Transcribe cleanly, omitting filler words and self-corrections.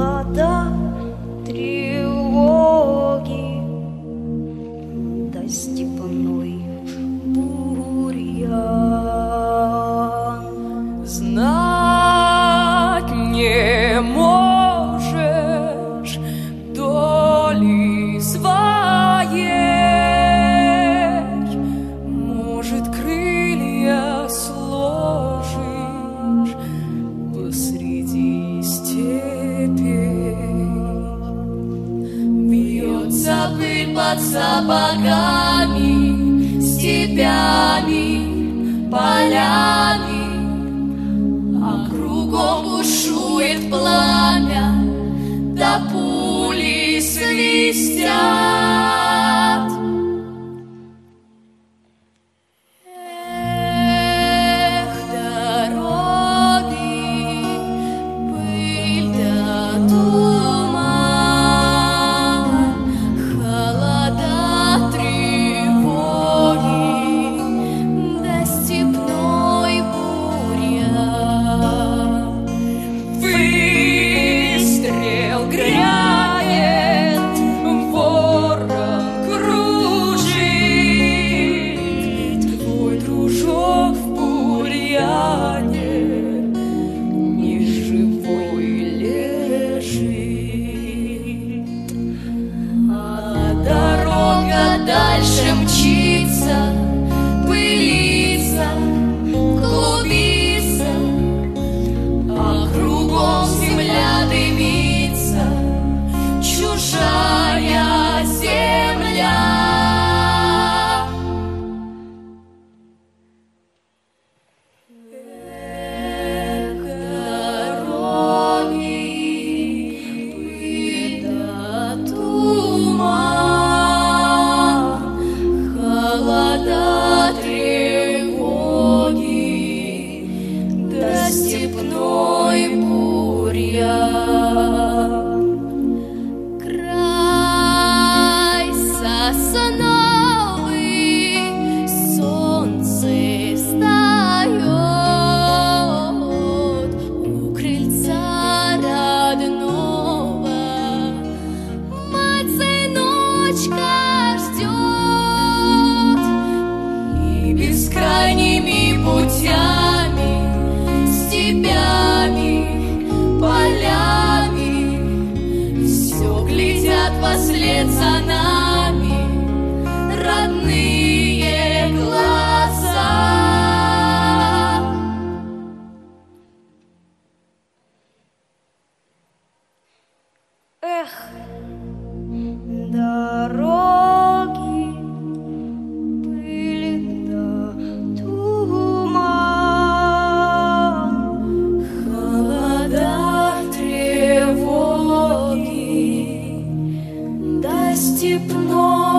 холода, тревоги, да степной бурьян. Знать не можешь доли своей, может, крылья сложишь посреди степей. Бьется пыль под сапогами, степями, полями, а кругом бушует пламя, да пули свистят. Эх, дороги, пыль да туман, холода, тревоги, да степной бурьян. Выстрел грянет, ворон кружит, твой дружок в бурьяне ни живой лежит. А дорога дальше мчится, пылится, клубится, а кругом земля дымится, чужая земля. Эх, дороги, пыль да туман, холода, тревоги, да степной бурьян. Край сосновый, солнце встает у крыльца родного, мать сыночка ждет, и бескрайними путями, степями, полями все глядят вслед за нами родные глаза. Эх, дороги, пыль да туман, Холода, тревоги, да степной